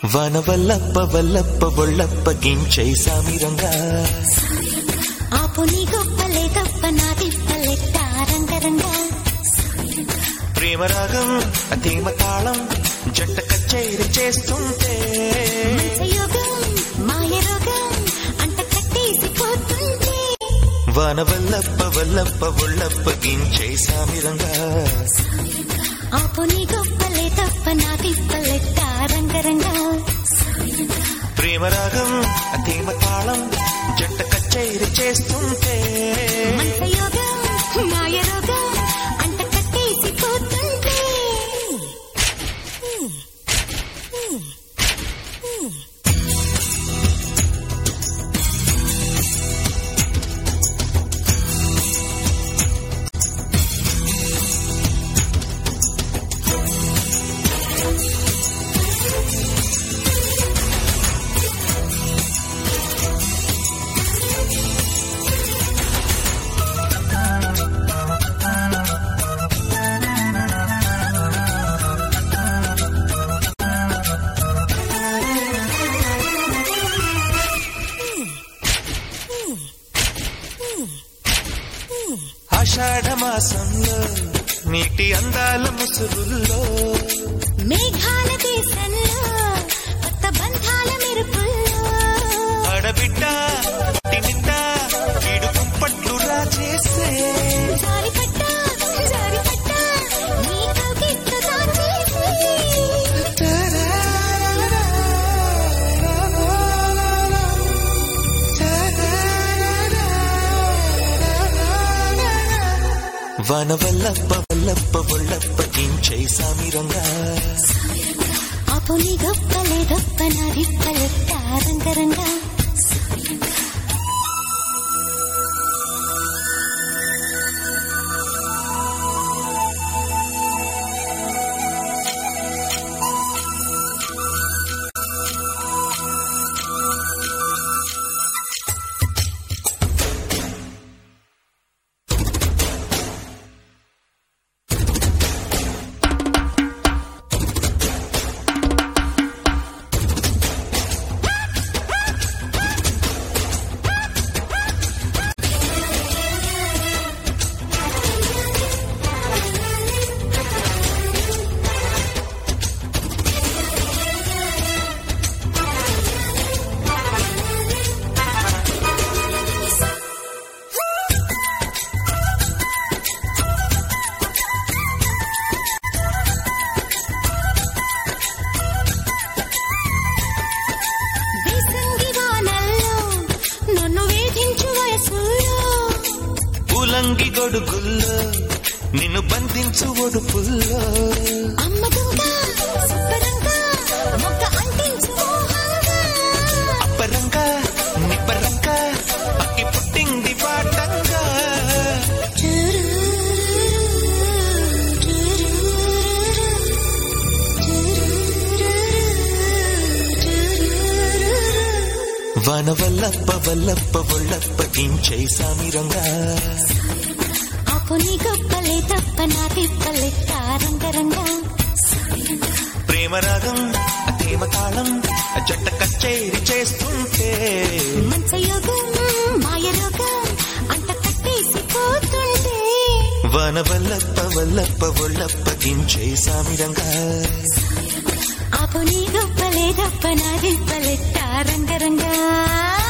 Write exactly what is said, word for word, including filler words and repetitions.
వన వల్లప్ప వల్లప్ప ఒళ్ళప్ప గించై సామిరంగా ఆపు నీ గొప్పలే తప్ప నా తిప్పలెట్ట రంగరంగా ప్రేమ రాగం అధీమ తాళం జంట కచేరి చేస్తుంటే యోగం మాయ రోగం అంట కట్టేసిపోతుంటే వన వల్లప్ప వల్లప్ప ఒళ్ళప్ప గించై సామిరంగా ఆపు నీ గొప్పలే తప్ప నా తిప్పలెట్ట రంగరంగా ప్రేమ రాగం అధీమ తాళం జంట కచేరి చేస్తుంటే యోగం మాయ రోగం అంట కట్టేసిపోతుంటే ఆషాఢ మాసంలో నీటి అందాల ముసురుల్లో మేఘాల దేశంలో కొత్త బంధాల మెరుపుల్లో ఆడబిడ్డ తినింట వీడు కుంపట్లు రాజేస్తే జారిపట్ట జారిపట్ట నీ కవిత్త దాచేసి వన వల్లప్ప వల్లప్ప ఒళ్ళప్ప గించై సామిరంగా ఆపు నీ గొప్పలే గొప్ప నా దిప్పలెట్ట రంగరంగా ఉలంగి గొడుగుల్లో నిన్ను బంధించు ఒడుపుల్లో అమ్మ దొంగ సుబ్బరంగా మొక్క అంటించు మోహంగా అప్పరంగా నిప్పరంగా పక్కి పుట్టింది పాటంగా వన వల్లప్ప వల్లప్ప ఒళ్ళప్ప గించై సామిరంగా ఆపు నీ గొప్పలే తప్ప నా తిప్పలెట్ట రంగరంగా ప్రేమ రాగం అధీమ తాళం జంట కచేరి చేస్తుంటే యోగం మాయ రోగం అంట కట్టేసిపోతుంటే వన వల్లప్ప వల్లప్ప ఒళ్ళప్ప గించై సామిరంగా ఆపు నీ గొప్పలే తప్ప నా తిప్పలెట్ట రంగరంగా